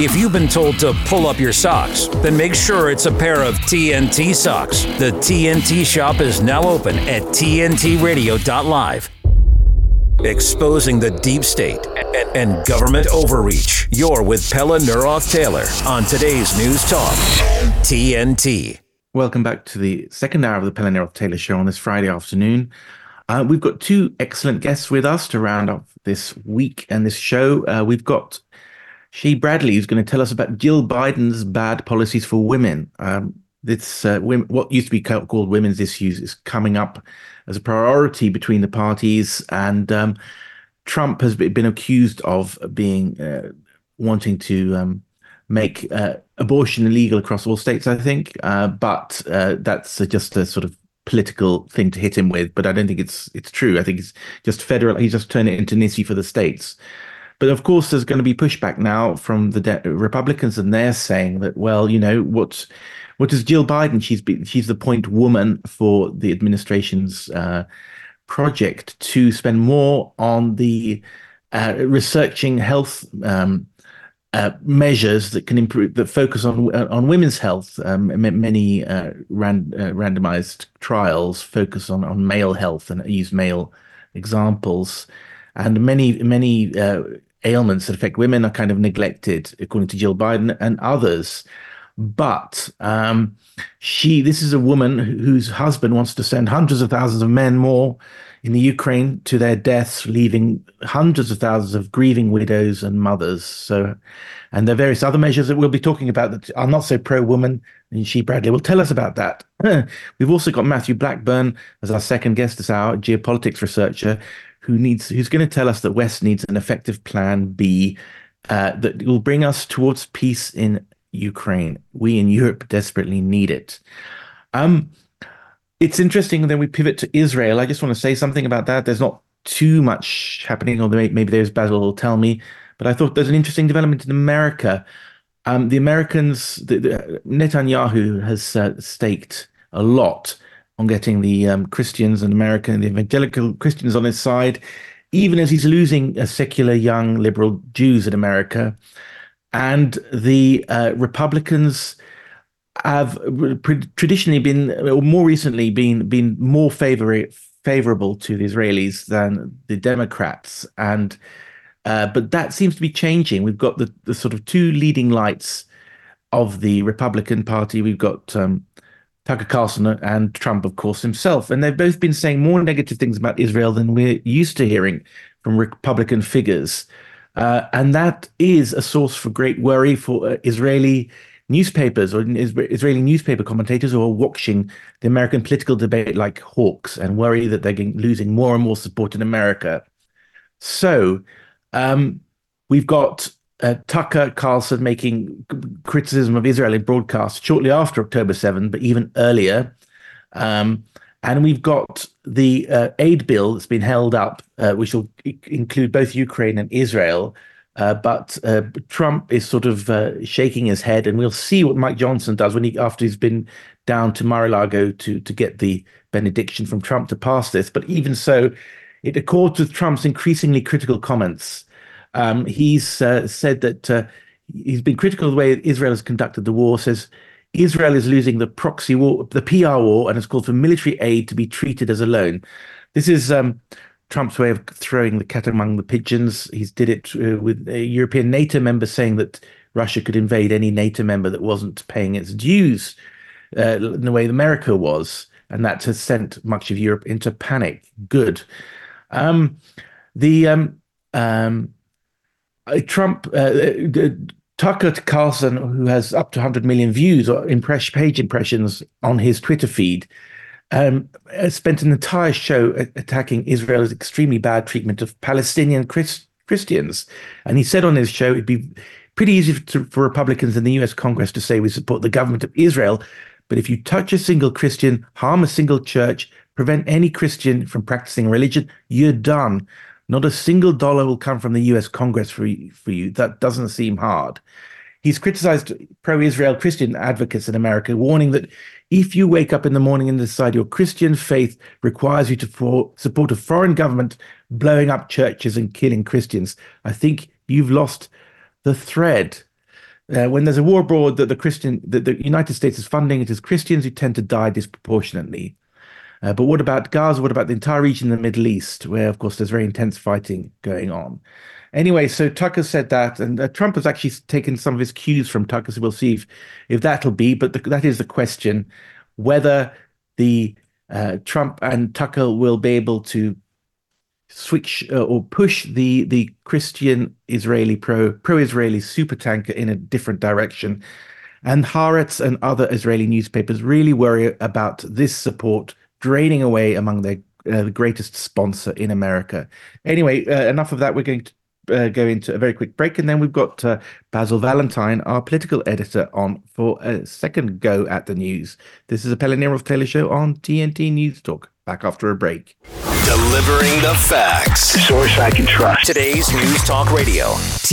If you've been told to pull up your socks, then make sure it's a pair of TNT socks. The TNT shop is now open at tntradio.live. Exposing the deep state and government overreach. You're with Pella Neroth-Taylor on today's News Talk, TNT. Welcome back to the second hour of the Pella Neroth-Taylor Show on this Friday afternoon. We've got two excellent guests with us to round up this week and this show. We've got Shea Bradley, who's going to tell us about Jill Biden's bad policies for women. What used to be called women's issues is coming up as a priority between the parties, and Trump has been accused of wanting to make abortion illegal across all states, I think, but that's just a sort of political thing to hit him with. But I don't think it's true. I think it's just federal. He's just turned it into an issue for the states. But of course, there's going to be pushback now from the Republicans, and they're saying that, well, you know, what is Jill Biden? She's the point woman for the administration's project to spend more on the researching health measures that can improve, that focus on women's health. Many randomized trials focus on male health and use male examples, and many ailments that affect women are kind of neglected, according to Jill Biden and others. But this is a woman whose husband wants to send hundreds of thousands of men more in the Ukraine to their deaths, leaving hundreds of thousands of grieving widows and mothers. So, and there are various other measures that we'll be talking about that are not so pro-woman, and Shea Bradley will tell us about that. We've also got Matthew Blackburn as our second guest this hour, geopolitics researcher, who's going to tell us that West needs an effective plan B that will bring us towards peace in Ukraine. We in Europe desperately need it. It's interesting. Then we pivot to Israel. I just want to say something about that. There's not too much happening, although maybe there's Basil will tell me. But I thought there's an interesting development in America. The Americans, Netanyahu has staked a lot on getting the Christians and American, the evangelical Christians on his side, even as he's losing secular young liberal Jews in America. And the Republicans have traditionally been, or more recently, been more favorable to the Israelis than the Democrats. And but that seems to be changing. We've got the sort of two leading lights of the Republican Party. We've got Tucker Carlson and Trump, of course, himself. And they've both been saying more negative things about Israel than we're used to hearing from Republican figures. And that is a source for great worry for Israeli newspapers or Israeli newspaper commentators who are watching the American political debate like hawks and worry that they're losing more and more support in America. So we've got Tucker Carlson making criticism of Israel in broadcast shortly after October 7, but even earlier. And we've got the aid bill that's been held up, which will include both Ukraine and Israel. But Trump is sort of shaking his head, and we'll see what Mike Johnson does after he's been down to Mar-a-Lago to get the benediction from Trump to pass this. But even so, it accords with Trump's increasingly critical comments. He's said that he's been critical of the way Israel has conducted the war, says Israel is losing the proxy war, the PR war, and has called for military aid to be treated as a loan. This is Trump's way of throwing the cat among the pigeons. He's did it with a European NATO member saying that Russia could invade any NATO member that wasn't paying its dues in the way America was. And that has sent much of Europe into panic. Good. Tucker Carlson, who has up to 100 million views or page impressions on his Twitter feed, spent an entire show attacking Israel's extremely bad treatment of Palestinian Christians. And he said on his show, it'd be pretty easy for Republicans in the US Congress to say we support the government of Israel. But if you touch a single Christian, harm a single church, prevent any Christian from practicing religion, you're done. Not a single dollar will come from the US Congress for you. That doesn't seem hard. He's criticized pro-Israel Christian advocates in America, warning that if you wake up in the morning and decide your Christian faith requires you to support a foreign government blowing up churches and killing Christians, I think you've lost the thread. when there's a war abroad, that the United States is funding, it is Christians who tend to die disproportionately. But what about Gaza? What about the entire region in the Middle East, where, of course, there's very intense fighting going on? Anyway, so Tucker said that, and Trump has actually taken some of his cues from Tucker, so we'll see if that'll be. But that is the question, whether the Trump and Tucker will be able to switch or push the Christian Israeli pro-Israeli supertanker in a different direction. And Haaretz and other Israeli newspapers really worry about this support draining away among their the greatest sponsor in America. Anyway, enough of that. We're going to go into a very quick break, and then we've got Basil Valentine, our political editor, on for a second go at the news. This is a Pelle Neroth Taylor Show on TNT News Talk. Back after a break. Delivering the facts. Source I can trust. Today's News Talk Radio,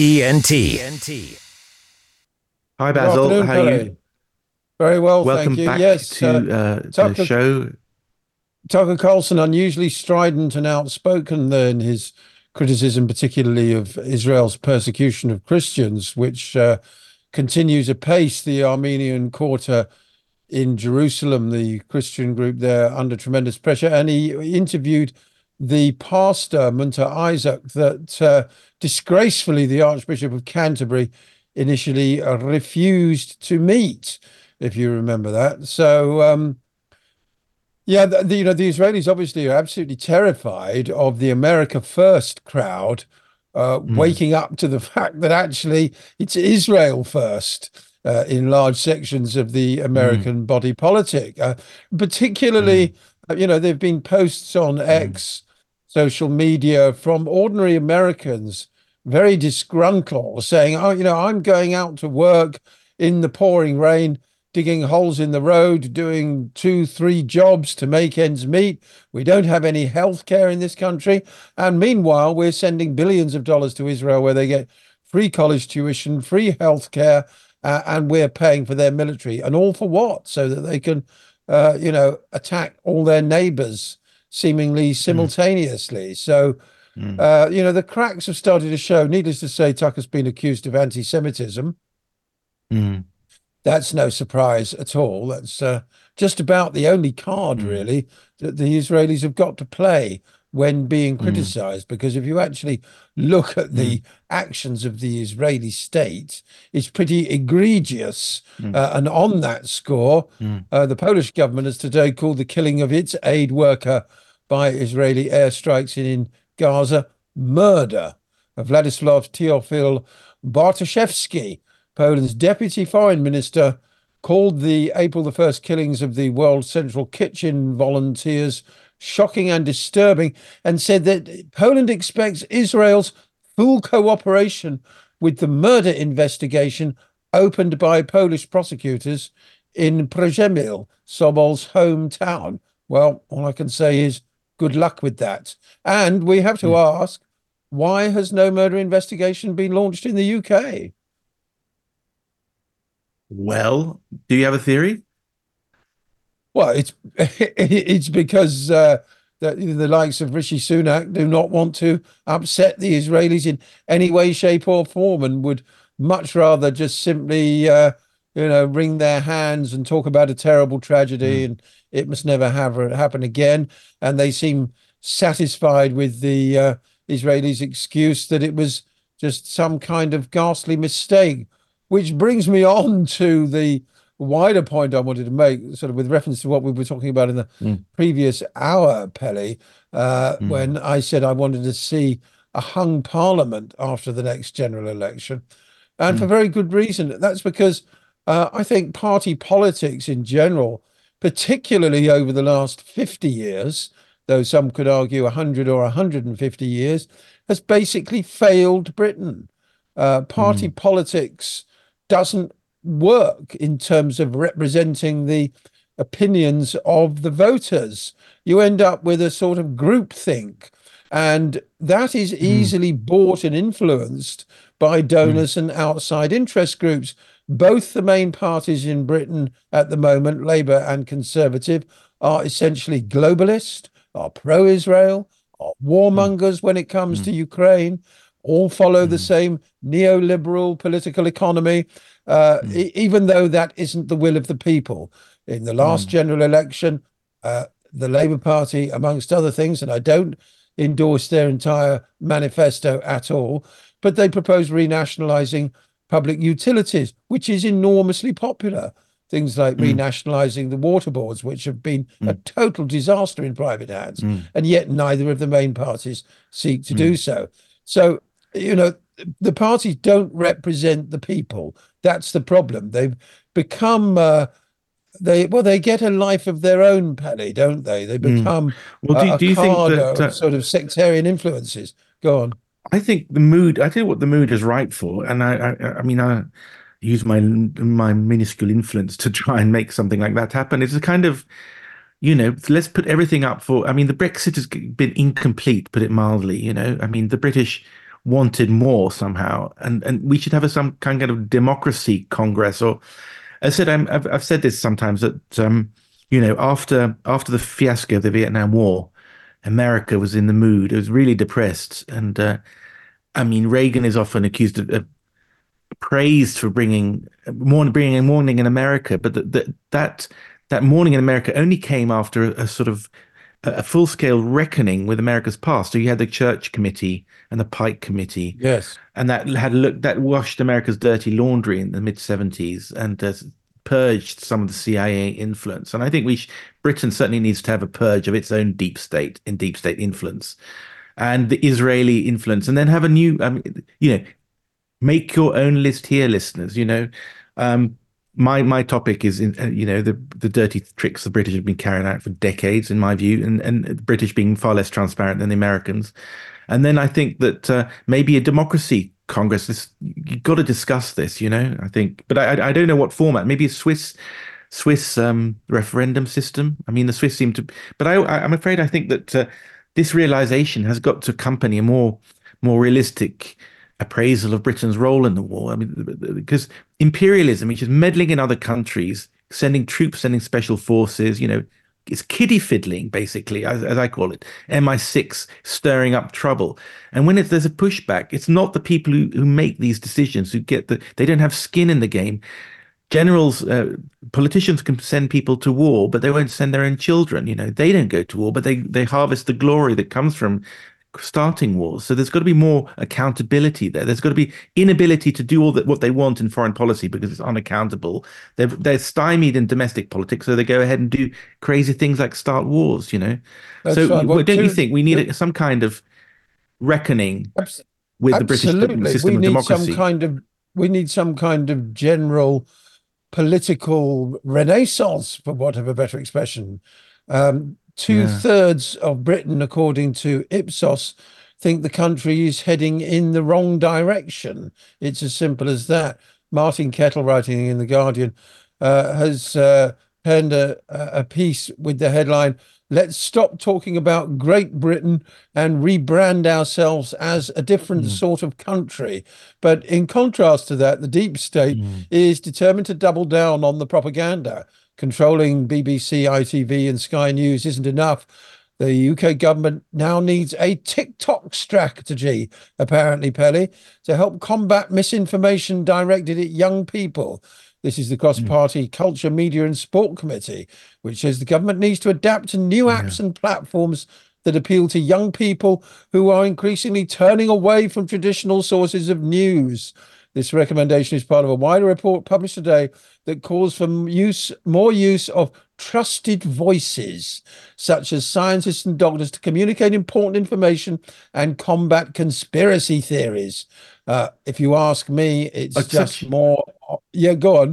TNT. Hi, Basil. How are you? Very well, welcome thank you. Back yes, to the show. Tucker Carlson, unusually strident and outspoken there in his criticism, particularly of Israel's persecution of Christians, which continues apace. The Armenian Quarter in Jerusalem, the Christian group there, under tremendous pressure. And he interviewed the pastor, Munter Isaac, that disgracefully the Archbishop of Canterbury initially refused to meet, if you remember that. So, the Israelis obviously are absolutely terrified of the America First crowd waking up to the fact that actually it's Israel first. In large sections of the American body politic, particularly, there have been posts on X, social media from ordinary Americans, very disgruntled, saying, I'm going out to work in the pouring rain, digging holes in the road, doing 2-3 jobs to make ends meet. We don't have any health care in this country. And meanwhile, we're sending billions of dollars to Israel where they get free college tuition, free health care, and we're paying for their military, and all for what? So that they can, attack all their neighbors seemingly simultaneously. So, the cracks have started to show. Needless to say, Tucker's been accused of anti-Semitism. That's no surprise at all. That's just about the only card, really, that the Israelis have got to play when being criticized, because if you actually look at the actions of the Israeli state, it's pretty egregious. And on that score, the Polish government has today called the killing of its aid worker by Israeli airstrikes in Gaza murder. Władysław Teofil Bartoszewski, Poland's deputy foreign minister, called the April the 1st killings of the World Central Kitchen volunteers shocking and disturbing, and said that Poland expects Israel's full cooperation with the murder investigation opened by Polish prosecutors in Przemyśl, Sobol's hometown. Well, all I can say is good luck with that. And we have to ask, why has no murder investigation been launched in the UK? Well, do you have a theory? Well, it's because the likes of Rishi Sunak do not want to upset the Israelis in any way, shape, or form, and would much rather just simply, wring their hands and talk about a terrible tragedy and it must never happen again. And they seem satisfied with the Israelis' excuse that it was just some kind of ghastly mistake, which brings me on to the wider point I wanted to make, sort of with reference to what we were talking about in the previous hour, Pelle, when I said I wanted to see a hung parliament after the next general election. And for very good reason. That's because I think party politics in general, particularly over the last 50 years, though some could argue 100 or 150 years, has basically failed Britain. Party politics doesn't work in terms of representing the opinions of the voters. You end up with a sort of groupthink, and that is easily bought and influenced by donors and outside interest groups. Both the main parties in Britain at the moment, Labour and Conservative, are essentially globalist, are pro-Israel, are warmongers when it comes to Ukraine. all follow the same neoliberal political economy, even though that isn't the will of the people. In the last general election, the Labour Party, amongst other things, and I don't endorse their entire manifesto at all, but they proposed renationalising public utilities, which is enormously popular. Things like renationalising the water boards, which have been a total disaster in private hands, and yet neither of the main parties seek to do so. So, you know, the parties don't represent the people. That's the problem. They've become they get a life of their own, Pelly, don't they? They become do you think that of sort of sectarian influences. Go on. I think the mood. I tell you what, the mood is right for, and I mean, I use my minuscule influence to try and make something like that happen. It's a kind of, you know, let's put everything up for. I mean, the Brexit has been incomplete, put it mildly. You know, I mean, the British wanted more somehow, and we should have some kind of democracy congress. Or, as I said, I've said this sometimes that you know, after the fiasco of the Vietnam War, America was in the mood. It was really depressed, and I mean, Reagan is often accused of praised for bringing mourning in America, but that mourning in America only came after a sort of a full-scale reckoning with America's past. So you had the Church Committee and the Pike Committee, yes, and that washed America's dirty laundry in the mid-70s and purged some of the CIA influence. And I think Britain certainly needs to have a purge of its own deep state influence and the Israeli influence, and then have a new, you know, make your own list here, listeners. You know, my topic is you know, the dirty tricks the British have been carrying out for decades, in my view, and the British being far less transparent than the Americans. And then I think that maybe a democracy congress. You've got to discuss this. You know, I think, but I don't know what format. Maybe a Swiss referendum system. I mean, the Swiss seem to, but I'm afraid I think that this realization has got to accompany a more realistic appraisal of Britain's role in the war. I mean, because imperialism, which is meddling in other countries, sending troops, sending special forces, you know, it's kiddie fiddling, basically, as I call it. MI6 stirring up trouble. And when there's a pushback, it's not the people who make these decisions who they don't have skin in the game. Generals, politicians can send people to war, but they won't send their own children. You know, they don't go to war, but they harvest the glory that comes from starting wars. So there's got to be more accountability there. There's got to be inability to do what they want in foreign policy because it's unaccountable. They're stymied in domestic politics, so they go ahead and do crazy things like start wars. You know, that's so right. Well, don't you think we need some kind of reckoning with the British system of democracy? We need some kind of general political renaissance, for want of a better expression. Two-thirds of Britain, according to Ipsos, think the country is heading in the wrong direction. It's as simple as that. Martin Kettle, writing in The Guardian, has penned a piece with the headline, "Let's stop talking about Great Britain and rebrand ourselves as a different sort of country." But in contrast to that, the deep state is determined to double down on the propaganda. Controlling BBC, ITV and Sky News isn't enough. The UK government now needs a TikTok strategy, apparently, Pelly, to help combat misinformation directed at young people. This is the Cross-Party Culture, Media and Sport Committee, which says the government needs to adapt to new apps and platforms that appeal to young people who are increasingly turning away from traditional sources of news. This recommendation is part of a wider report published today that calls for more use of trusted voices, such as scientists and doctors, to communicate important information and combat conspiracy theories. If you ask me, it's just more... Yeah, go on.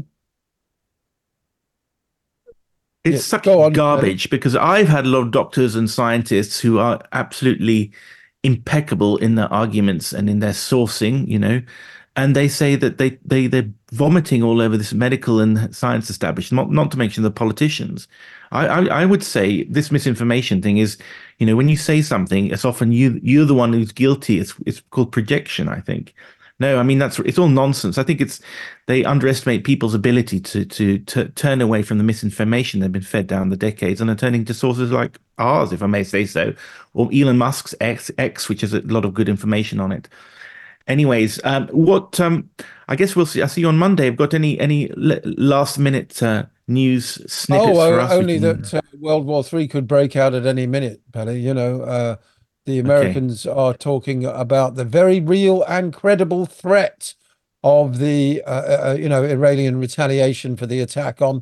It's such garbage, because I've had a lot of doctors and scientists who are absolutely impeccable in their arguments and in their sourcing, you know, and they say that they're vomiting all over this medical and science establishment, not to mention the politicians. I would say this misinformation thing is, you know, when you say something, it's often you're the one who's guilty. It's called projection, I think. No, I mean, it's all nonsense. I think they underestimate people's ability to turn away from the misinformation they've been fed down the decades and are turning to sources like ours, if I may say so, or Elon Musk's X, which has a lot of good information on it. Anyways, what I guess we'll see. I'll see you on Monday. Have got any last minute news snippets for us? Only that World War III could break out at any minute, Paddy. The Americans are talking about the very real and credible threat of the Iranian retaliation for the attack on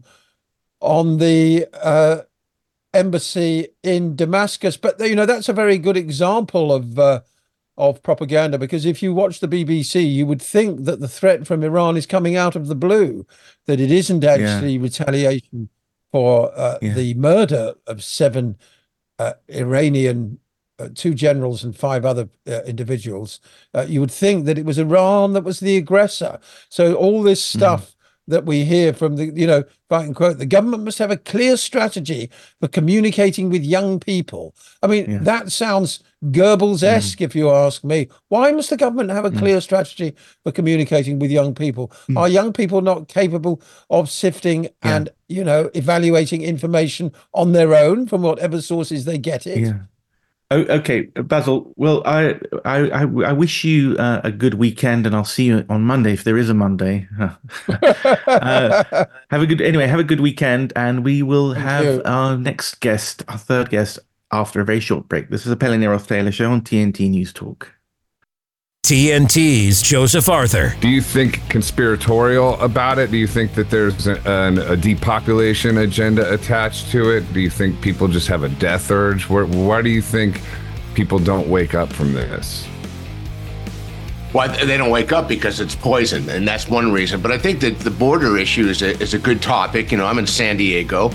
the embassy in Damascus. But that's a very good example of propaganda, because if you watch the BBC, you would think that the threat from Iran is coming out of the blue, that it isn't actually retaliation for the murder of 7 Iranian 2 generals and 5 other individuals. You would think that it was Iran that was the aggressor. So all this stuff that we hear from the, if I can quote, the government must have a clear strategy for communicating with young people. I mean, that sounds Goebbels-esque, if you ask me. Why must the government have a clear strategy for communicating with young people? Are young people not capable of sifting and, evaluating information on their own from whatever sources they get it? Yeah. Oh, okay, Basil. Well, I wish you a good weekend, and I'll see you on Monday if there is a Monday. Have a good weekend, and we will have our next guest, our third guest, after a very short break. This is a Pelle Neroth-Taylor show on TNT News Talk. TNT's Joseph Arthur. Do you think conspiratorial about it? Do you think that there's a depopulation agenda attached to it? Do you think people just have a death urge? Why do you think people don't wake up from this? Well, they don't wake up because it's poison, and that's one reason. But I think that the border issue is a good topic. I'm in San Diego.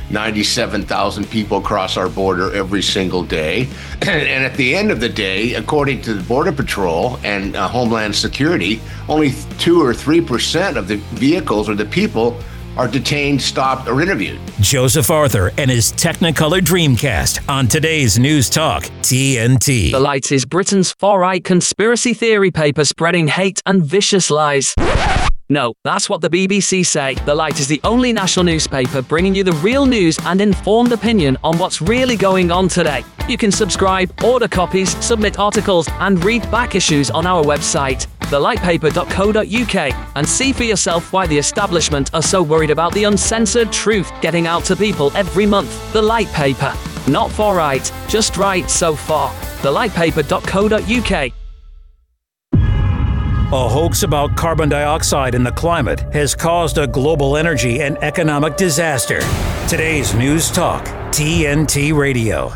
97,000 people cross our border every single day. And at the end of the day, according to the Border Patrol and Homeland Security, only 2 or 3% of the vehicles or the people are detained, stopped, or interviewed. Joseph Arthur and his Technicolor Dreamcast on today's News Talk, TNT. The Light is Britain's far-right conspiracy theory paper spreading hate and vicious lies. No, that's what the BBC say. The Light is the only national newspaper bringing you the real news and informed opinion on what's really going on today. You can subscribe, order copies, submit articles, and read back issues on our website, thelightpaper.co.uk, and see for yourself why the establishment are so worried about the uncensored truth getting out to people every month. The Light Paper. Not for right, just right so far. thelightpaper.co.uk. A hoax about carbon dioxide in the climate has caused a global energy and economic disaster. Today's News Talk, TNT Radio.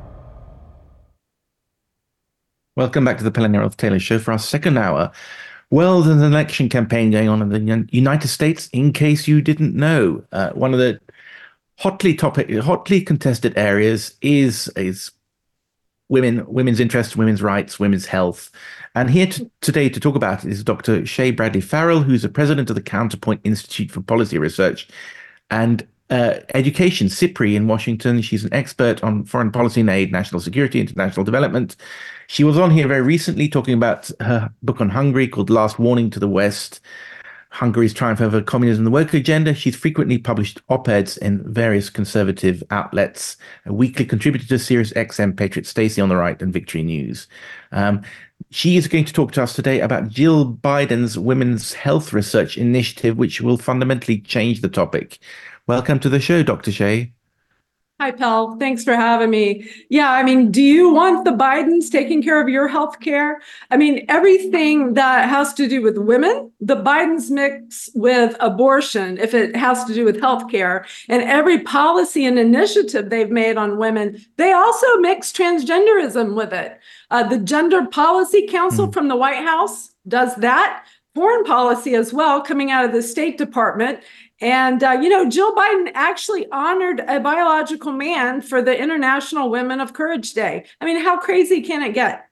Welcome back to the Pelle Neroth-Taylor show for our second hour. Well, there's an election campaign going on in the United States, in case you didn't know. One of the hotly contested areas is women's interests, women's rights, women's health. And here today to talk about it is Dr. Shay Bradley Farrell, who's the president of the Counterpoint Institute for Policy Research and Education, CIPRI, in Washington. She's an expert on foreign policy and aid, national security, international development. She was on here very recently talking about her book on Hungary called Last Warning to the West, Hungary's Triumph Over Communism and the Woke Agenda. She's frequently published op-eds in various conservative outlets, a weekly contributor to Sirius XM, Patriot Stacey on the Right, and Victory News. She is going to talk to us today about Jill Biden's Women's Health Research Initiative, which will fundamentally change the topic. Welcome to the show, Dr. Shay. Hi, Pell. Thanks for having me. Yeah, I mean, do you want the Bidens taking care of your health care? I mean, everything that has to do with women, the Bidens mix with abortion if it has to do with health care. And every policy and initiative they've made on women, they also mix transgenderism with it. The Gender Policy Council from the White House does that. Foreign policy as well, coming out of the State Department. And, Jill Biden actually honored a biological man for the International Women of Courage Day. I mean, how crazy can it get?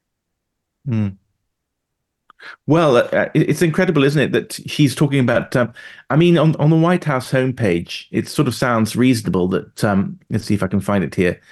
Well, it's incredible, isn't it, that she's talking about, on the White House homepage, it sort of sounds reasonable that, let's see if I can find it here.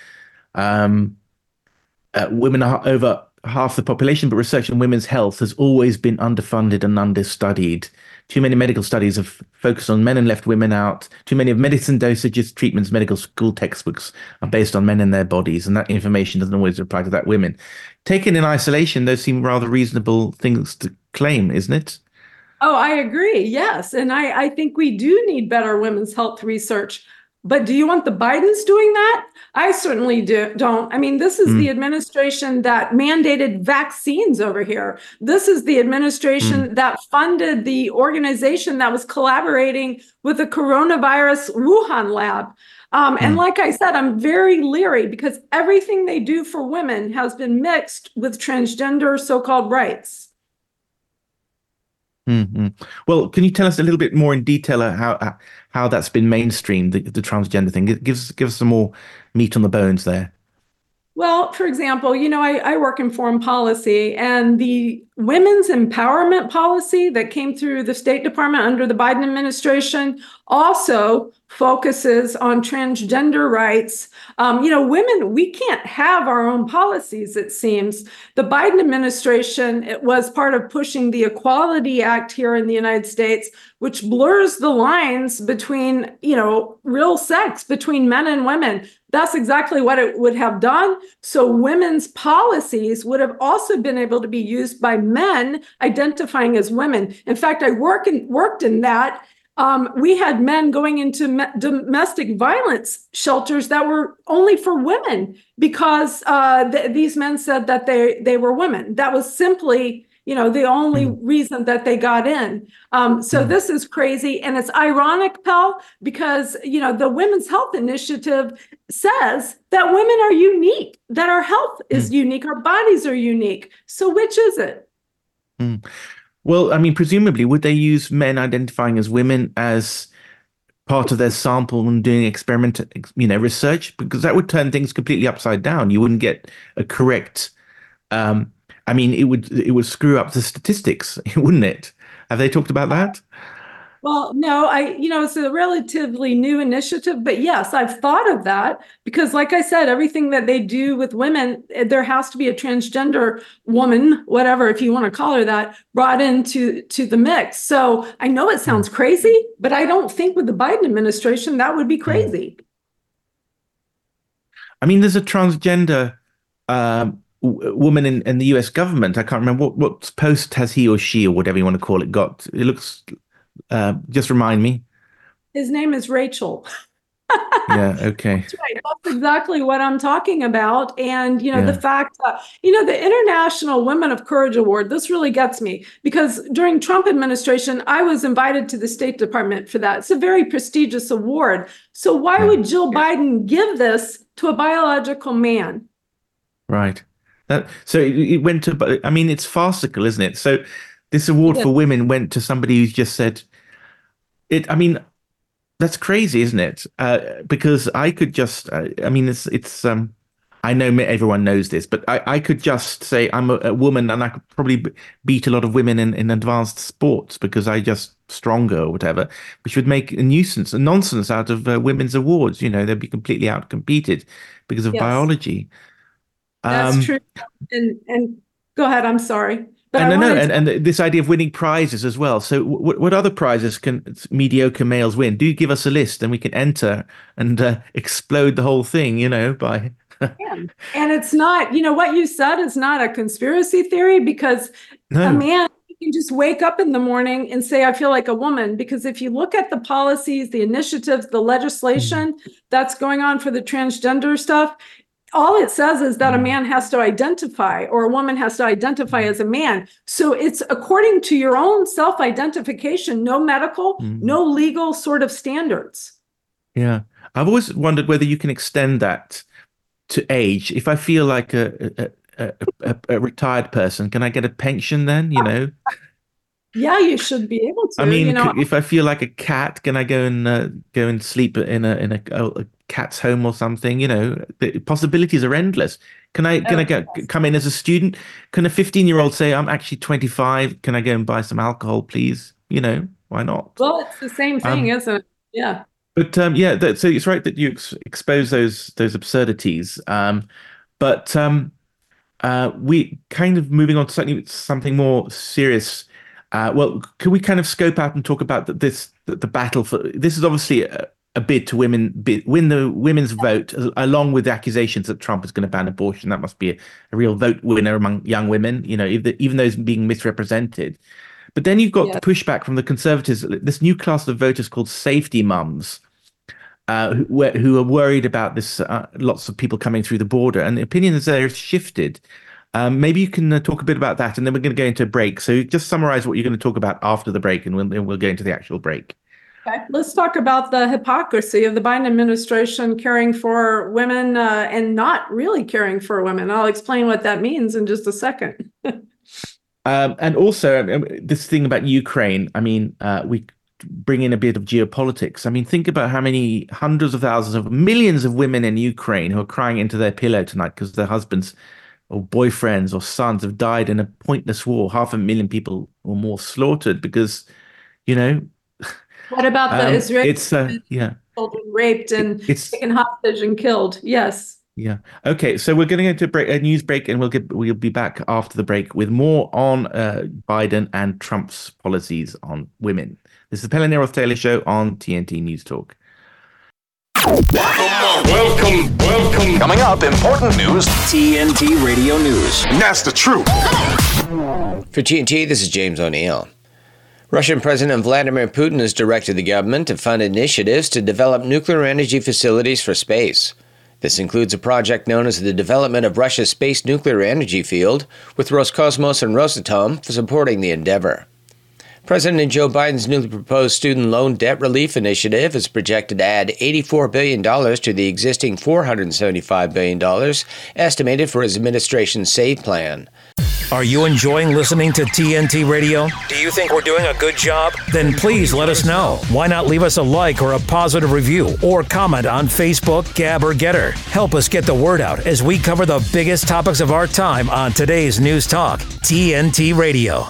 Women are over half the population, but research on women's health has always been underfunded and understudied. Too many medical studies have focused on men and left women out. Too many of medicine dosages, treatments, medical school textbooks are based on men and their bodies, and that information doesn't always apply to that women. Taken in isolation, those seem rather reasonable things claim, isn't it? Oh, I agree. Yes. And I think we do need better women's health research. But do you want the Bidens doing that? I certainly don't. I mean, this is the administration that mandated vaccines over here. This is the administration that funded the organization that was collaborating with the coronavirus Wuhan lab. And like I said, I'm very leery because everything they do for women has been mixed with transgender so-called rights. Mm-hmm. Well, can you tell us a little bit more in detail how that's been mainstreamed, the transgender thing? Give us some more meat on the bones there. Well, for example, I work in foreign policy, and the women's empowerment policy that came through the State Department under the Biden administration also focuses on transgender rights. Women, we can't have our own policies, it seems. The Biden administration, it was part of pushing the Equality Act here in the United States, which blurs the lines between, real sex between men and women. That's exactly what it would have done. So women's policies would have also been able to be used by men identifying as women. In fact, I worked in that. We had men going into domestic violence shelters that were only for women because these men said that they were women. That was simply, the only reason that they got in. So this is crazy. And it's ironic, Pell, because, the Women's Health Initiative says that women are unique, that our health is unique, our bodies are unique. So which is it? Well, I mean, presumably, would they use men identifying as women as part of their sample and doing experimental, research? Because that would turn things completely upside down. You wouldn't get a correct. It would screw up the statistics, wouldn't it? Have they talked about that? Well, no, it's a relatively new initiative, but yes, I've thought of that because, like I said, everything that they do with women, there has to be a transgender woman, whatever, if you want to call her that, brought into the mix. So I know it sounds crazy, but I don't think with the Biden administration that would be crazy. I mean, there's a transgender woman in the U.S. government. I can't remember what post has he or she or whatever you want to call it got. It looks. Just remind me. His name is Rachel. Yeah, okay. That's right. That's exactly what I'm talking about. And, the fact that, the International Women of Courage Award, this really gets me because during Trump administration, I was invited to the State Department for that. It's a very prestigious award. So why would Jill Biden give this to a biological man? Right. So it went to, I mean, it's farcical, isn't it? So this award for women went to somebody who's just said it. I mean, that's crazy, isn't it? Because I could just, it's. I know everyone knows this, but I could just say I'm a woman and I could probably beat a lot of women in advanced sports because I just stronger or whatever, which would make a nonsense out of women's awards. They'd be completely outcompeted because of biology. That's true. And go ahead. I'm sorry. But and this idea of winning prizes as well. So what other prizes can mediocre males win? Do give us a list and we can enter and explode the whole thing, by... And it's not, what you said is not a conspiracy theory because a man can just wake up in the morning and say, I feel like a woman. Because if you look at the policies, the initiatives, the legislation that's going on for the transgender stuff, all it says is that a man has to identify or a woman has to identify as a man. So it's according to your own self-identification, no medical, no legal sort of standards. Yeah. I've always wondered whether you can extend that to age. If I feel like a retired person, can I get a pension then, Yeah, you should be able to. I mean, if I feel like a cat, can I go and sleep in a cat's home or something? The possibilities are endless. Can I come in as a student? Can a 15-year-old say, I'm actually 25? Can I go and buy some alcohol, please? Why not? Well, it's the same thing, isn't it? Yeah. But so it's right that you expose those absurdities. But we kind of moving on to something more serious. Well, can we kind of scope out and talk about the battle for this is obviously a bid to win the women's vote, along with the accusations that Trump is going to ban abortion. That must be a real vote winner among young women, even those being misrepresented. But then you've got the pushback from the conservatives, this new class of voters called safety mums, who are worried about this, lots of people coming through the border, and the opinions there have shifted. Maybe you can talk a bit about that, and then we're going to go into a break. So just summarize what you're going to talk about after the break, and we'll go into the actual break. Okay, let's talk about the hypocrisy of the Biden administration caring for women and not really caring for women. I'll explain what that means in just a second. And also this thing about Ukraine. I mean, we bring in a bit of geopolitics. I mean, think about how many hundreds of thousands of millions of women in Ukraine who are crying into their pillow tonight because their husbands or boyfriends or sons have died in a pointless war. 500,000 people or more slaughtered because, What about the Israeli children raped and taken hostage and killed? Yes. Yeah. Okay. So we're going to go into a news break, and we'll be back after the break with more on Biden and Trump's policies on women. This is the Pell and Eros Taylor Show on TNT News Talk. Welcome. Coming up, important news. TNT Radio News. And that's the truth. For TNT, this is James O'Neill. Russian President Vladimir Putin has directed the government to fund initiatives to develop nuclear energy facilities for space. This includes a project known as the Development of Russia's Space Nuclear Energy Field, with Roscosmos and Rosatom supporting the endeavor. President Joe Biden's newly proposed student loan debt relief initiative is projected to add $84 billion to the existing $475 billion estimated for his administration's SAVE plan. Are you enjoying listening to TNT Radio? Do you think we're doing a good job? Then please let us know. Why not leave us a like or a positive review or comment on Facebook, Gab, or Getter? Help us get the word out as we cover the biggest topics of our time on today's News Talk, TNT Radio.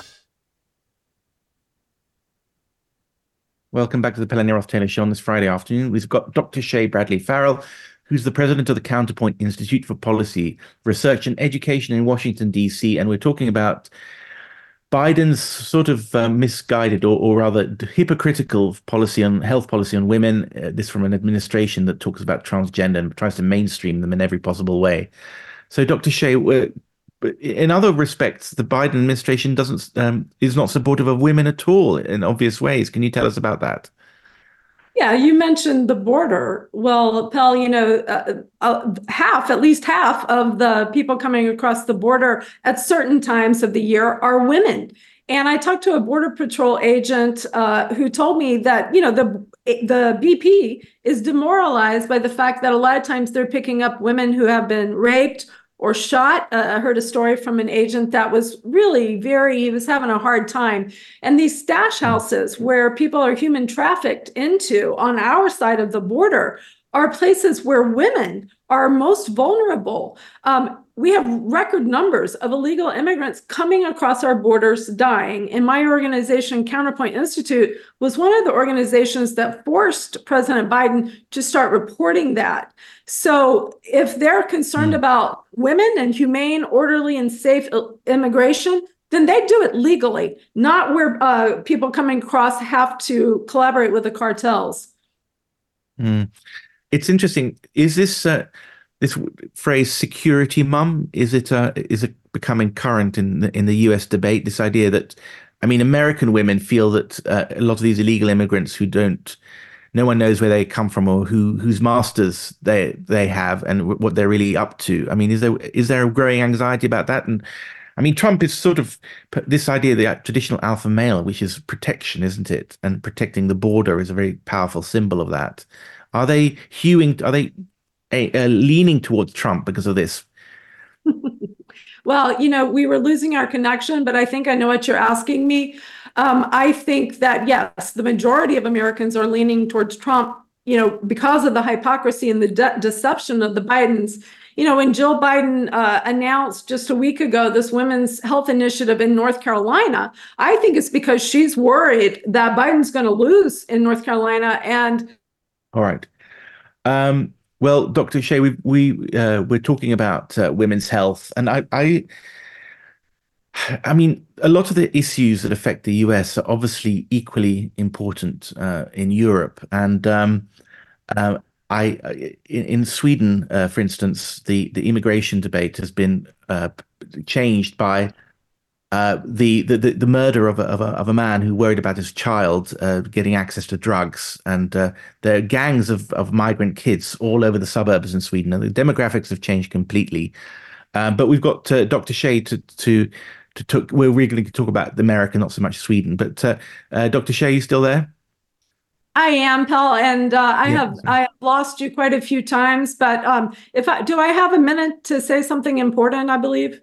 Welcome back to the Pell and Eros Taylor Show on this Friday afternoon. We've got Dr. Shay Bradley Farrell, who's the president of the Counterpoint Institute for Policy, Research and Education in Washington, D.C. And we're talking about Biden's sort of misguided or rather hypocritical policy on health policy on women, this from an administration that talks about transgender and tries to mainstream them in every possible way. So, Dr. Shay, in other respects, the Biden administration is not supportive of women at all in obvious ways. Can you tell us about that? Yeah, you mentioned the border. Well, Pell, at least half of the people coming across the border at certain times of the year are women. And I talked to a Border Patrol agent who told me that, the BP is demoralized by the fact that a lot of times they're picking up women who have been raped or shot. I heard a story from an agent that was really he was having a hard time. And these stash houses where people are human trafficked into on our side of the border are places where women are most vulnerable. We have record numbers of illegal immigrants coming across our borders dying. And my organization, Counterpoint Institute, was one of the organizations that forced President Biden to start reporting that. So if they're concerned about women and humane, orderly, and safe immigration, then they do it legally, not where people coming across have to collaborate with the cartels. It's interesting. Is this this phrase "security mum" is it becoming current in the U.S. debate? This idea that, American women feel that a lot of these illegal immigrants no one knows where they come from or whose masters they have and what they're really up to. Is there a growing anxiety about that? And Trump is sort of this idea, the traditional alpha male, which is protection, isn't it? And protecting the border is a very powerful symbol of that. Are they leaning towards Trump because of this? Well, we were losing our connection, but I think I know what you're asking me. I think that, yes, the majority of Americans are leaning towards Trump, because of the hypocrisy and the deception of the Bidens. When Jill Biden announced just a week ago this women's health initiative in North Carolina, I think it's because she's worried that Biden's going to lose in North Carolina. And all right. Well, Dr. Shay, we're talking about women's health, and I a lot of the issues that affect the US are obviously equally important in Europe, and In Sweden, for instance, the immigration debate has been changed by the murder of a man who worried about his child getting access to drugs, and there are gangs of migrant kids all over the suburbs in Sweden, and the demographics have changed completely. But we've got Dr. Shea to talk. We're really going to talk about America, not so much Sweden. But Dr. Shea, you still there? I am, Pell, and I have lost you quite a few times. But do I have a minute to say something important? I believe.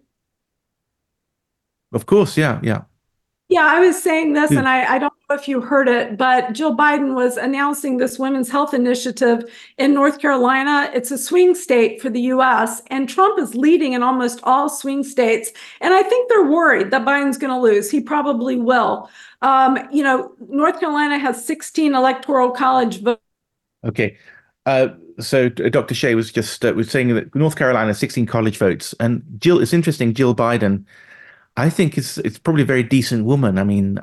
Of course, yeah. Yeah, I was saying this, and I don't know if you heard it, but Jill Biden was announcing this women's health initiative in North Carolina. It's a swing state for the U.S., and Trump is leading in almost all swing states. And I think they're worried that Biden's going to lose. He probably will. North Carolina has 16 electoral college votes. Okay. So Dr. Shea was just was saying that North Carolina has 16 college votes. And Jill, it's interesting, Jill Biden, I think it's probably a very decent woman. I mean,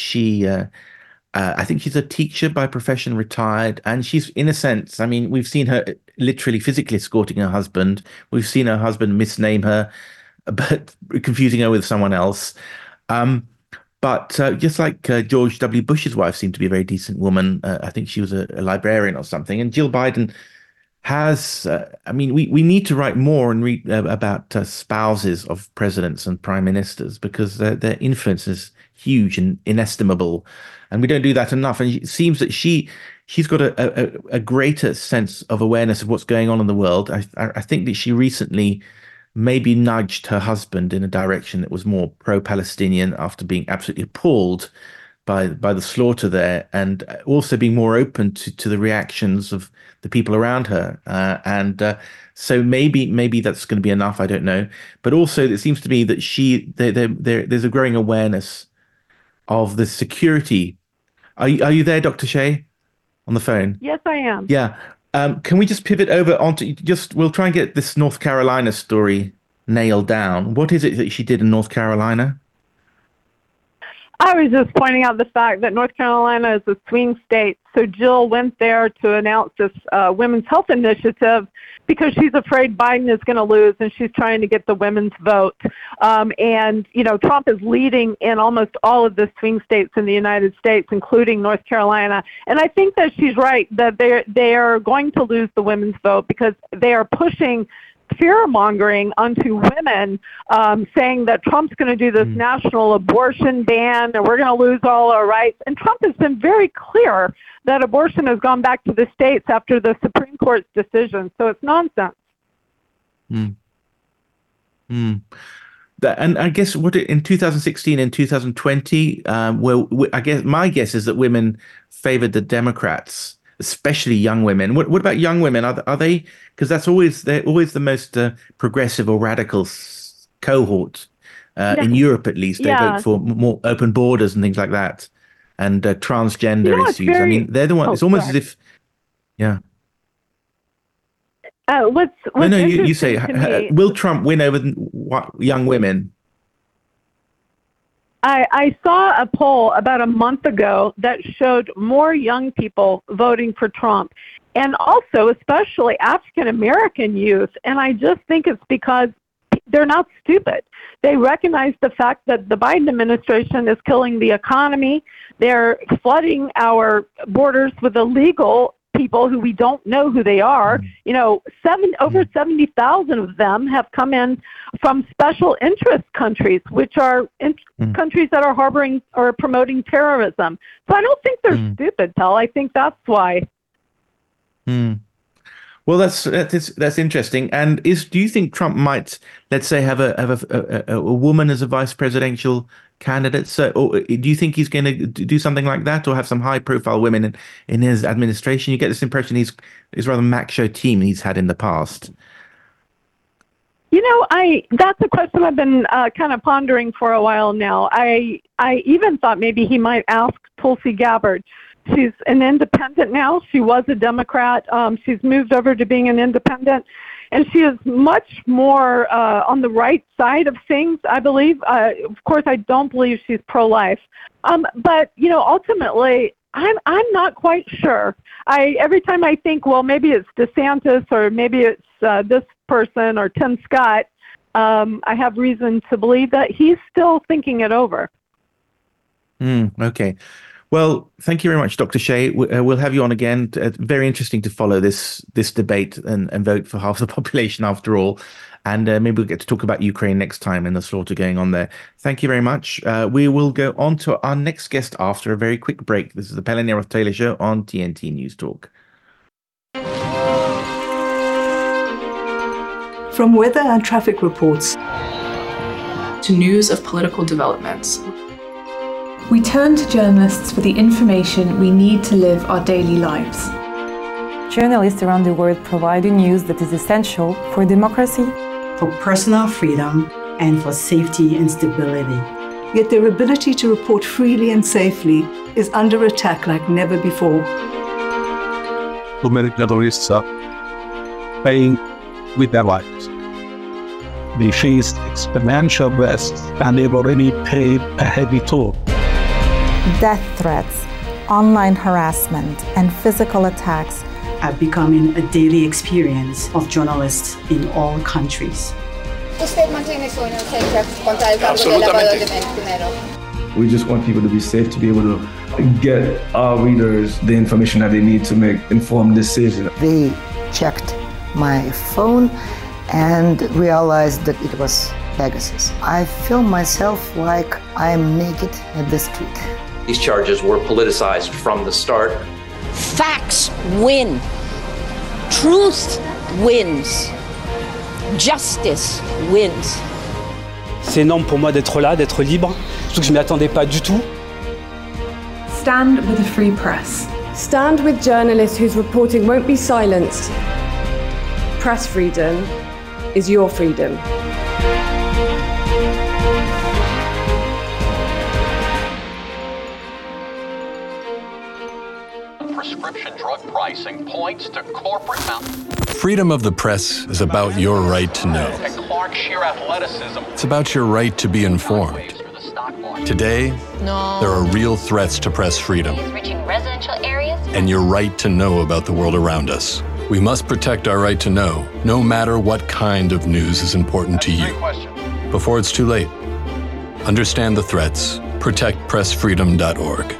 I think she's a teacher by profession, retired, and she's, in a sense, I mean, we've seen her literally physically escorting her husband. We've seen her husband misname her, but confusing her with someone else. But just like George W. Bush's wife seemed to be a very decent woman. I think she was a librarian or something. And Jill Biden has, we need to write more and read about spouses of presidents and prime ministers, because their influence is huge and inestimable, and we don't do that enough. And it seems that she's got a greater sense of awareness of what's going on in the world. I think that she recently maybe nudged her husband in a direction that was more pro-Palestinian after being absolutely appalled by the slaughter there, and also being more open to the reactions of the people around her. So maybe that's going to be enough. I don't know. But also it seems to me that there's a growing awareness of the security. Are you there, Dr. Shea, on the phone? Yes, I am. Yeah. Can we just pivot over onto we'll try and get this North Carolina story nailed down. What is it that she did in North Carolina? I was just pointing out the fact that North Carolina is a swing state. So Jill went there to announce this women's health initiative because she's afraid Biden is going to lose, and she's trying to get the women's vote. Trump is leading in almost all of the swing states in the United States, including North Carolina. And I think that she's right that they are going to lose the women's vote because they are pushing fear-mongering onto women, saying that Trump's going to do this national abortion ban and we're going to lose all our rights. And Trump has been very clear that abortion has gone back to the states after the Supreme Court's decision. So it's nonsense. And I guess in 2016 and 2020, I guess my guess is that women favored the Democrats, especially young women. What about young women? Are they, because they're always the most progressive or radical cohort in Europe, at least. They vote for more open borders and things like that, and transgender issues. I mean, they're the ones. It's almost as if, you say, will Trump win over young women? I saw a poll about a month ago that showed more young people voting for Trump, and also especially African-American youth. And I just think it's because they're not stupid. They recognize the fact that the Biden administration is killing the economy. They're flooding our borders with illegal people who we don't know who they are. Over 70,000 of them have come in from special interest countries, which are countries that are harboring or promoting terrorism. So I don't think they're stupid, Pell. I think that's why. Well, that's interesting. And do you think Trump might, let's say, have a woman as a vice presidential candidate? So, or do you think he's going to do something like that, or have some high-profile women in his administration? You get this impression he's rather macho team he's had in the past. That's a question I've been kind of pondering for a while now. I even thought maybe he might ask Tulsi Gabbard. She's an independent now. She was a Democrat. She's moved over to being an independent, and she is much more on the right side of things, I believe. Of course, I don't believe she's pro-life. But, ultimately, I'm not quite sure. Every time I think, well, maybe it's DeSantis or maybe it's this person or Tim Scott, I have reason to believe that he's still thinking it over. Okay. Well, thank you very much, Dr. Shea. We'll have you on again. Very interesting to follow this debate and vote for half the population after all. And maybe we'll get to talk about Ukraine next time and the slaughter going on there. Thank you very much. We will go on to our next guest after a very quick break. This is the Pella Neroth-Taylor Show on TNT News Talk. From weather and traffic reports to news of political developments, we turn to journalists for the information we need to live our daily lives. Journalists around the world provide the news that is essential for democracy, for personal freedom, and for safety and stability. Yet their ability to report freely and safely is under attack like never before. Too many journalists are paying with their lives. They face exponential risks and they've already paid a heavy toll. Death threats, online harassment, and physical attacks are becoming a daily experience of journalists in all countries. We just want people to be safe, to be able to get our readers the information that they need to make informed decisions. They checked my phone and realized that it was Pegasus. I feel myself like I'm naked at the street. These charges were politicized from the start. Facts win. Truth wins. Justice wins. C'est énorme pour moi d'être là, d'être libre, surtout que je ne m'y attendais pas du tout. Stand with a free press. Stand with journalists whose reporting won't be silenced. Press freedom is your freedom. Prescription drug pricing points to corporate Freedom of the press is about your right to know. and Clark sheer athleticism. It's about your right to be informed. Today, there are real threats to press freedom Reaching residential areas. and your right to know about the world around us. We must protect our right to know, no matter what kind of news is important to you. Before it's too late, understand the threats. ProtectPressFreedom.org.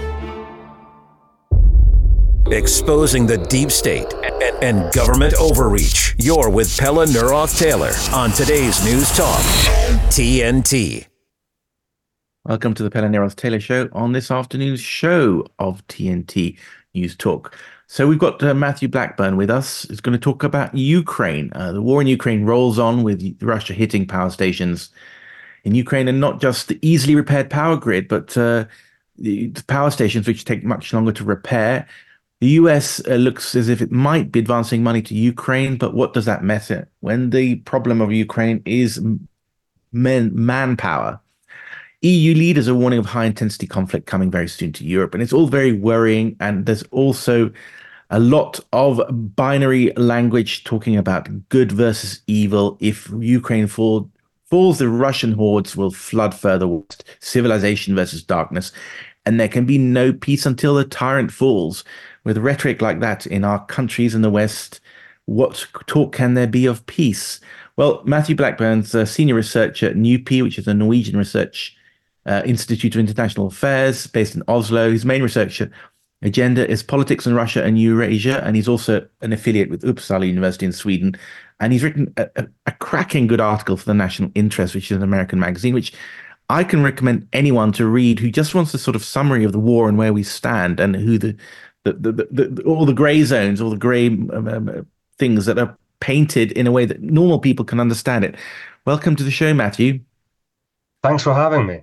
Exposing the deep state and government overreach. You're with Pella Neroth-Taylor on today's News Talk, TNT. Welcome to the Pella Neroth-Taylor Show on this afternoon's show of TNT News Talk. So we've got Matthew Blackburn with us. He's going to talk about Ukraine. The war in Ukraine rolls on with Russia hitting power stations in Ukraine, and not just the easily repaired power grid, but the power stations which take much longer to repair. The US looks as if it might be advancing money to Ukraine, but what does that matter when the problem of Ukraine is manpower? EU leaders are warning of high-intensity conflict coming very soon to Europe, and it's all very worrying, and there's also a lot of binary language talking about good versus evil. If Ukraine falls, the Russian hordes will flood further west, civilization versus darkness, and there can be no peace until the tyrant falls. With rhetoric like that in our countries in the West, what talk can there be of peace? Well, Matthew Blackburn's a senior researcher at NUPI, which is a Norwegian research Institute of International Affairs based in Oslo. His main research agenda is politics in Russia and Eurasia, and he's also an affiliate with Uppsala University in Sweden. And he's written a cracking good article for the National Interest, which is an American magazine, which I can recommend anyone to read who just wants a sort of summary of the war and where we stand, and who all the gray zones, all the gray things that are painted in a way that normal people can understand it. Welcome to the show, Matthew. Thanks for having me.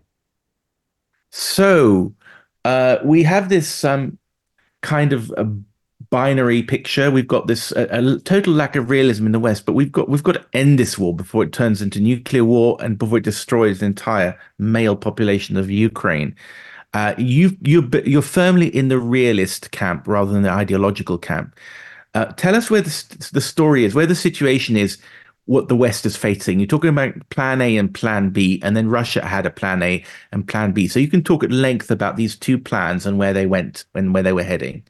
So we have this kind of a binary picture. We've got this a total lack of realism in the West, but we've got to end this war before it turns into nuclear war and before it destroys the entire male population of Ukraine. You're firmly in the realist camp rather than the ideological camp. Tell us where the story is, where the situation is what the West is facing. You're talking about plan A and plan B, and then Russia had a plan A and plan B. So you can talk at length about these two plans and where they went and where they were heading.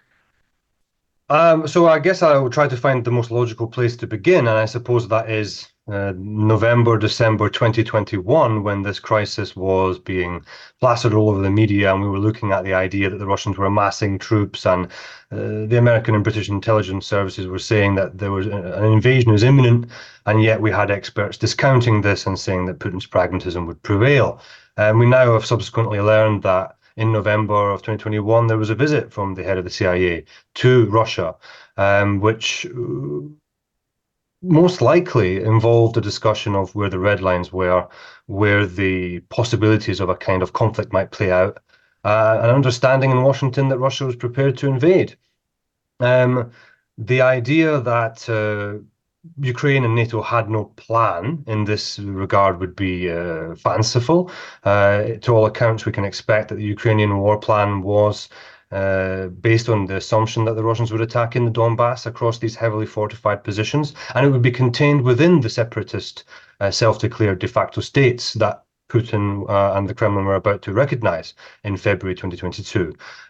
So I guess I will try to find the most logical place to begin, and I suppose that is November, December 2021, when this crisis was being plastered all over the media, and we were looking at the idea that the Russians were amassing troops, and the American and British intelligence services were saying that there was an invasion is imminent, and yet we had experts discounting this and saying that Putin's pragmatism would prevail. And we now have subsequently learned that in November of 2021, there was a visit from the head of the CIA to Russia, which most likely involved a discussion of where the red lines were, where the possibilities of a kind of conflict might play out, an understanding in Washington that Russia was prepared to invade. The idea that Ukraine and NATO had no plan in this regard would be fanciful. To all accounts, we can expect that the Ukrainian war plan was based on the assumption that the Russians would attack in the Donbass across these heavily fortified positions, and it would be contained within the separatist self-declared de facto states that Putin and the Kremlin were about to recognize in February 2022.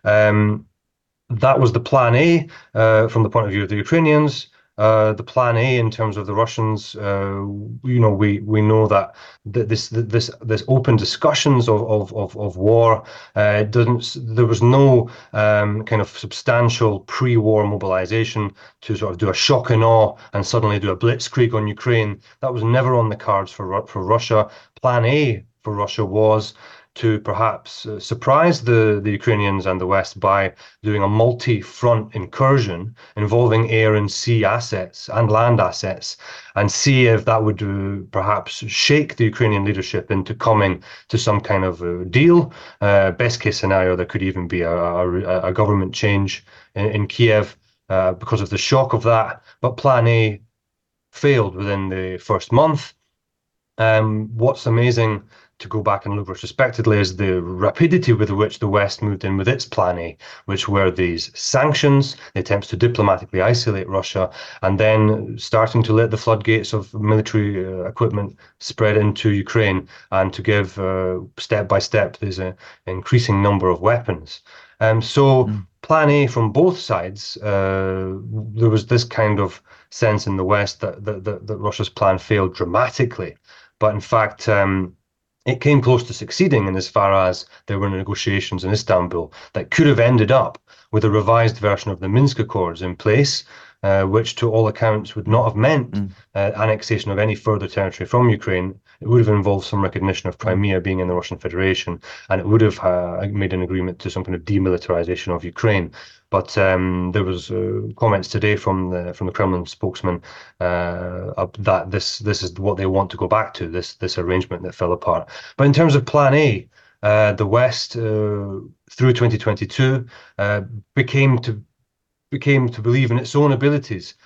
That was the plan A from the point of view of the Ukrainians. The plan A in terms of the Russians, we know that this open discussions of war there was no kind of substantial pre-war mobilization to sort of do a shock and awe and suddenly do a blitzkrieg on Ukraine. That was never on the cards for Russia. Plan A for Russia was to perhaps surprise the Ukrainians and the West by doing a multi-front incursion involving air and sea assets and land assets, and see if that would perhaps shake the Ukrainian leadership into coming to some kind of deal. Best case scenario, there could even be a government change in Kiev because of the shock of that. But Plan A failed within the first month. What's amazing, to go back and look retrospectively, is the rapidity with which the West moved in with its plan A, which were these sanctions, the attempts to diplomatically isolate Russia, and then starting to let the floodgates of military equipment spread into Ukraine and to give step by step there's an increasing number of weapons. Plan A from both sides, there was this kind of sense in the West that Russia's plan failed dramatically, but in fact it came close to succeeding in as far as there were negotiations in Istanbul that could have ended up with a revised version of the Minsk Accords in place, which to all accounts would not have meant annexation of any further territory from Ukraine. It would have involved some recognition of Crimea being in the Russian Federation, and it would have made an agreement to some kind of demilitarization of Ukraine. But there was comments today from the Kremlin spokesman that this is what they want to go back to, this arrangement that fell apart. But in terms of Plan A, the West through 2022 became to believe in its own abilities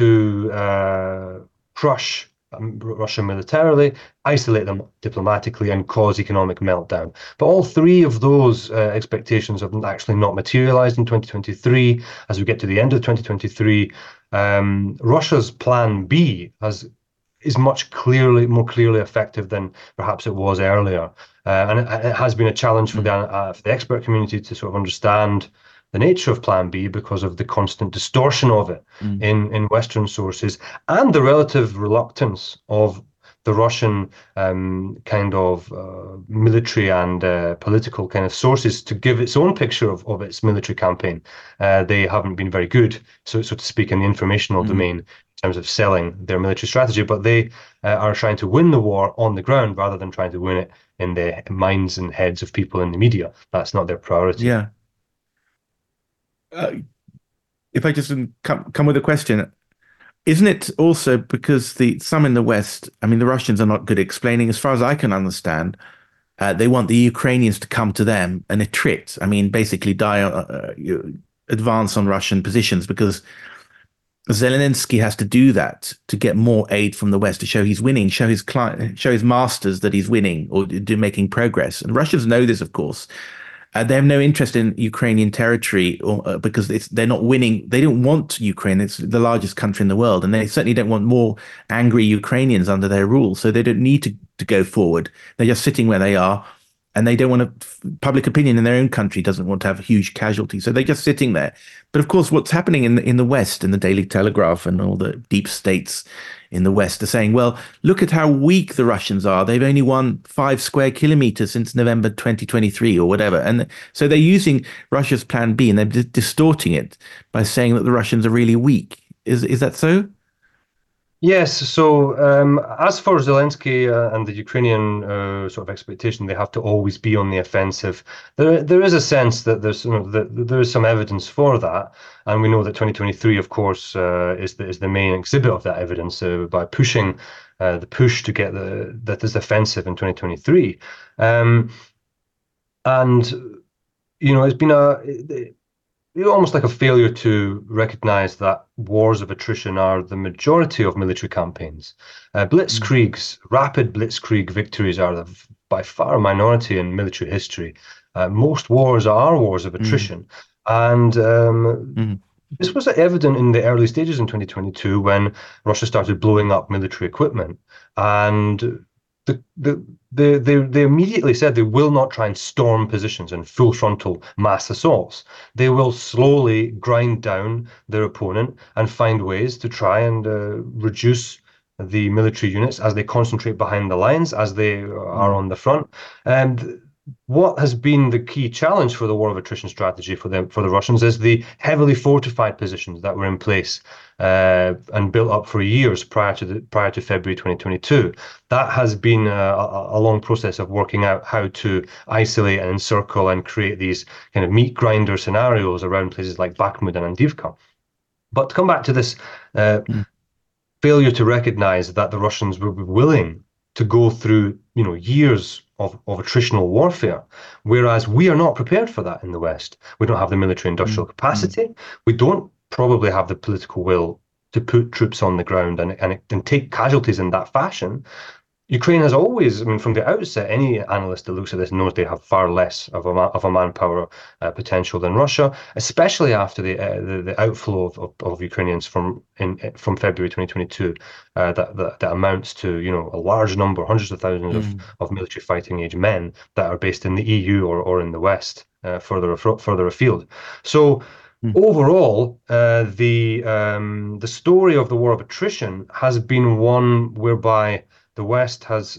to crush Russia militarily, isolate them diplomatically, and cause economic meltdown. But all three of those expectations have actually not materialized in 2023. As we get to the end of 2023, Russia's Plan B is much more clearly effective than perhaps it was earlier, and it has been a challenge for the expert community to sort of understand the nature of Plan B because of the constant distortion of it in Western sources, and the relative reluctance of the Russian kind of military and political kind of sources to give its own picture of its military campaign. They haven't been very good, so to speak, in the informational domain in terms of selling their military strategy, but they are trying to win the war on the ground rather than trying to win it in the minds and heads of people in the media. That's not their priority. Yeah. If I just come with a question, isn't it also because some in the West, I mean, the Russians are not good at explaining, as far as I can understand, they want the Ukrainians to come to them and attrit, I mean, basically advance on Russian positions, because Zelensky has to do that to get more aid from the West, to show he's winning, show his masters that he's winning or making progress. And Russians know this, of course. They have no interest in Ukrainian territory because they're not winning. They don't want Ukraine. It's the largest country in the world, and they certainly don't want more angry Ukrainians under their rule. So they don't need to go forward. They're just sitting where they are, and they don't want to. Public opinion in their own country doesn't want to have huge casualties, so they're just sitting there. But of course, what's happening in the West, in the Daily Telegraph and all the deep states in the West, are saying, well, look at how weak the Russians are. They've only won 5 square kilometers since November 2023 or whatever. And so they're using Russia's plan B and they're distorting it by saying that the Russians are really weak. Is that so? Yes. So as for Zelensky and the Ukrainian sort of expectation, they have to always be on the offensive. There is a sense that there is some evidence for that, and we know that 2023, of course, is the main exhibit of that evidence by pushing the push to get this offensive in 2023, and it's been almost like a failure to recognize that wars of attrition are the majority of military campaigns. Blitzkriegs, rapid blitzkrieg victories are by far a minority in military history. Most wars are wars of attrition. And this was evident in the early stages in 2022 when Russia started blowing up military equipment. And they immediately said they will not try and storm positions in full frontal mass assaults. They will slowly grind down their opponent and find ways to try and reduce the military units as they concentrate behind the lines, as they are on the front. And what has been the key challenge for the war of attrition strategy for the Russians is the heavily fortified positions that were in place and built up for years prior to February 2022. That has been a long process of working out how to isolate and encircle and create these kind of meat grinder scenarios around places like Bakhmut and Avdiivka. But to come back to this failure to recognize that the Russians were willing to go through years of attritional warfare, whereas we are not prepared for that in the West. We don't have the military industrial capacity. We don't probably have the political will to put troops on the ground and take casualties in that fashion. Ukraine has always, from the outset, any analyst that looks at this knows they have far less of a manpower potential than Russia, especially after the outflow of Ukrainians from February 2022, that amounts to a large number, hundreds of thousands of military fighting age men that are based in the EU or in the West, further afield. So overall, the story of the war of attrition has been one whereby the West has,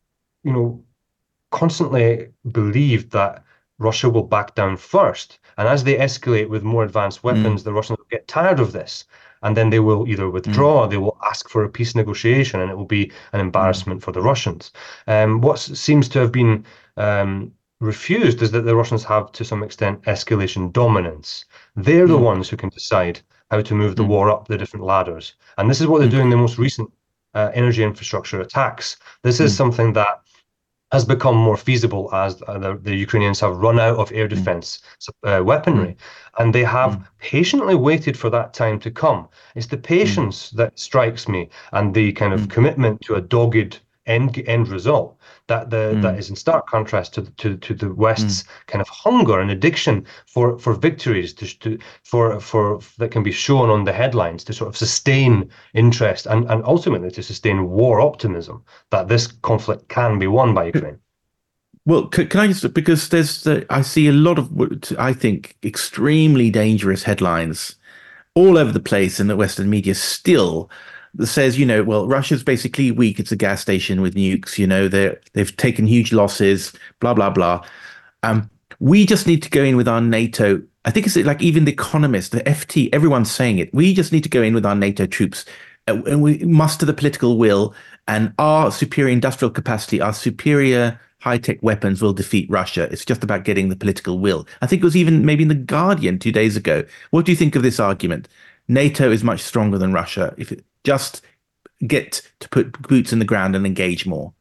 constantly believed that Russia will back down first. And as they escalate with more advanced weapons, the Russians will get tired of this. And then they will either withdraw, or they will ask for a peace negotiation, and it will be an embarrassment for the Russians. What seems to have been refused is that the Russians have, to some extent, escalation dominance. They're the ones who can decide how to move the war up the different ladders. And this is what they're doing in the most recent energy infrastructure attacks. This is something that has become more feasible as the Ukrainians have run out of air defense weaponry, and they have patiently waited for that time to come. It's the patience that strikes me, and the kind of commitment to a dogged end result that is in stark contrast to the West's kind of hunger and addiction for victories for that can be shown on the headlines to sort of sustain interest and ultimately to sustain war optimism that this conflict can be won by Ukraine. Well, can I just, because I see a lot of what I think extremely dangerous headlines all over the place in the Western media still that says, well, Russia's basically weak. It's a gas station with nukes. They've taken huge losses, blah, blah, blah. We just need to go in with our NATO. I think it's like even The Economist, the FT, everyone's saying it. We just need to go in with our NATO troops and we muster the political will, and our superior industrial capacity, our superior high-tech weapons will defeat Russia. It's just about getting the political will. I think it was even maybe in The Guardian 2 days ago. What do you think of this argument? NATO is much stronger than Russia if it just get to put boots in the ground and engage more.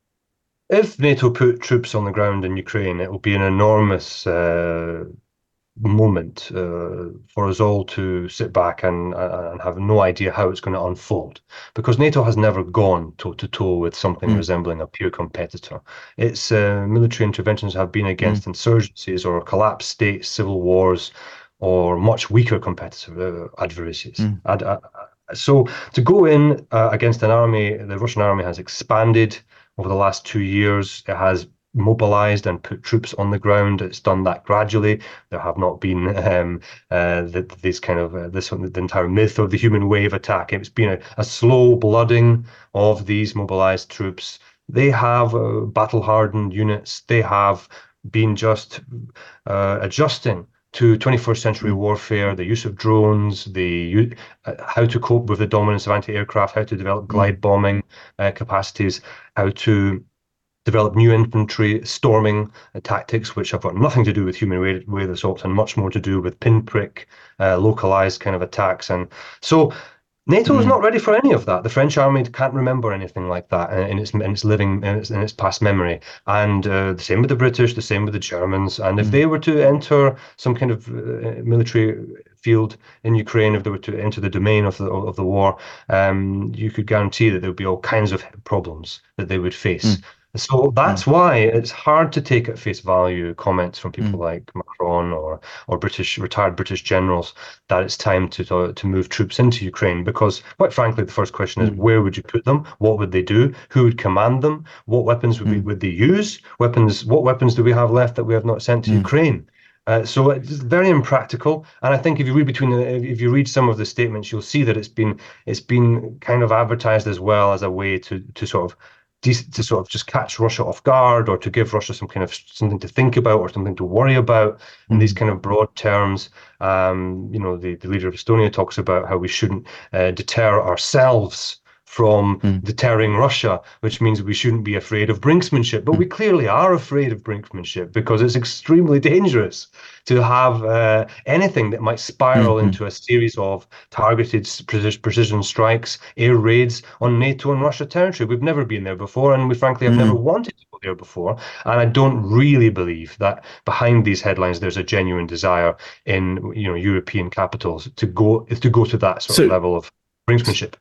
If NATO put troops on the ground in Ukraine, it will be an enormous moment for us all to sit back and have no idea how it's going to unfold, because NATO has never gone toe to toe with something resembling a pure competitor. Its military interventions have been against insurgencies or collapsed states, civil wars, or much weaker competitor adversaries. So to go in against an army, the Russian army has expanded over the last 2 years. It has mobilized and put troops on the ground. It's done that gradually. There have not been the entire myth of the human wave attack. It's been a slow blooding of these mobilized troops. They have battle-hardened units. They have been just adjusting to 21st century warfare, the use of drones, how to cope with the dominance of anti-aircraft, how to develop glide bombing capacities, how to develop new infantry storming tactics, which have got nothing to do with human wave assaults and much more to do with pinprick, localized kind of attacks. And so NATO is not ready for any of that. The French army can't remember anything like that in its past memory. And the same with the British, the same with the Germans. And if they were to enter some kind of military field in Ukraine, if they were to enter the domain of the war, you could guarantee that there would be all kinds of problems that they would face. So that's why it's hard to take at face value comments from people like Macron or retired British generals that it's time to move troops into Ukraine, because quite frankly, the first question is, where would you put them? What would they do? Who would command them? What weapons would they use? What weapons do we have left that we have not sent to Ukraine? So it's very impractical, and I think if you read some of the statements, you'll see that it's been kind of advertised as well as a way to sort of just catch Russia off guard, or to give Russia something to think about or something to worry about in these kind of broad terms. The leader of Estonia talks about how we shouldn't deter ourselves from deterring Russia, which means we shouldn't be afraid of brinksmanship. But we clearly are afraid of brinksmanship, because it's extremely dangerous to have anything that might spiral into a series of targeted precision strikes, air raids on NATO and Russia territory. We've never been there before, and we frankly have never wanted to go there before. And I don't really believe that behind these headlines there's a genuine desire in European capitals to go to that sort of level of brinksmanship.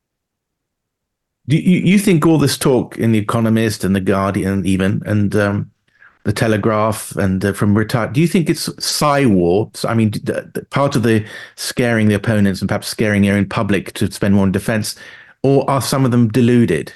Do you think all this talk in The Economist and The Guardian even, and The Telegraph and from retired, do you think it's war? I mean, part of the scaring the opponents and perhaps scaring their own public to spend more on defense, or are some of them deluded?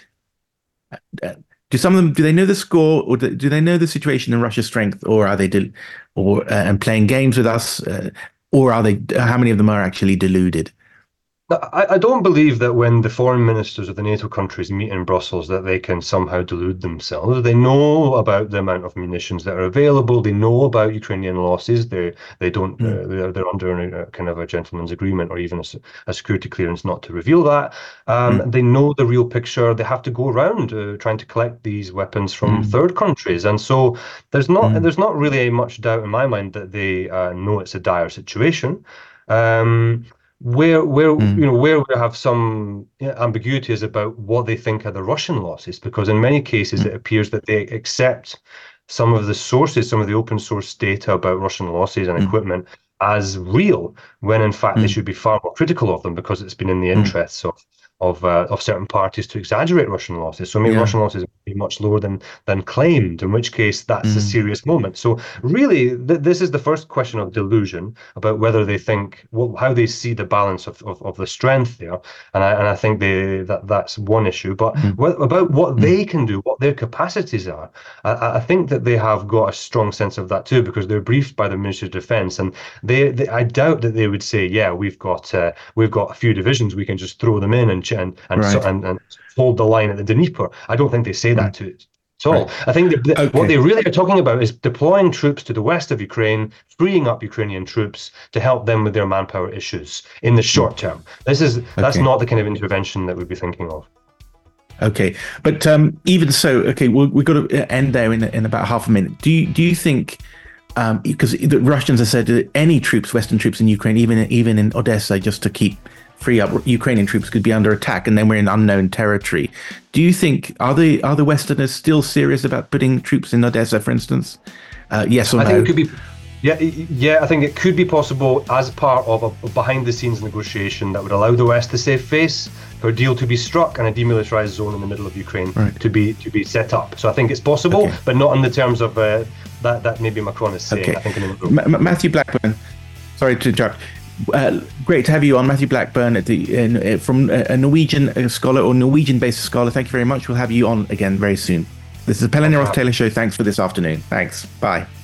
Do they know the score, or do they know the situation and Russia's strength, or are they and playing games with us, or are they? How many of them are actually deluded? I don't believe that when the foreign ministers of the NATO countries meet in Brussels that they can somehow delude themselves. They know about the amount of munitions that are available. They know about Ukrainian losses. They're under a kind of a gentleman's agreement, or even a security clearance not to reveal that. They know the real picture. They have to go around trying to collect these weapons from third countries, and so there's not really much doubt in my mind that they know it's a dire situation. Where we have some ambiguity is about what they think are the Russian losses, because in many cases it appears that they accept some of the sources, some of the open source data about Russian losses and equipment as real, when in fact they should be far more critical of them, because it's been in the interests of certain parties to exaggerate Russian losses. So maybe Russian losses be much lower than claimed, in which case that's a serious moment. So really, this is the first question of delusion about whether they think, how they see the balance of the strength there. And I think that's one issue. But about what they can do, what their capacities are, I think that they have got a strong sense of that too, because they're briefed by the Ministry of Defense, and I doubt that they would say, we've got a few divisions, we can just throw them in and hold the line at the Dnieper. I don't think they say that to it at all. I think what they really are talking about is deploying troops to the west of Ukraine, freeing up Ukrainian troops to help them with their manpower issues in the short term. That's not the kind of intervention that we'd be thinking of. Okay, but even so, we've got to end there in about half a minute. Do you think? Because the Russians have said that any troops, Western troops in Ukraine, even in Odessa, just to free up Ukrainian troops, could be under attack, and then we're in unknown territory. Do you think are the Westerners still serious about putting troops in Odessa, for instance? Yes or no? I think it could be. Yeah, I think it could be possible as part of a behind-the-scenes negotiation that would allow the West to save face, for a deal to be struck and a demilitarized zone in the middle of Ukraine to be set up. So I think it's possible, but not in the terms of that maybe Macron is saying. I think Matthew Blackburn, sorry to interrupt. Great to have you on, Matthew Blackburn, from a Norwegian scholar or Norwegian-based scholar. Thank you very much. We'll have you on again very soon. This is the Pelling and Roth Taylor Show. Thanks for this afternoon. Thanks. Bye.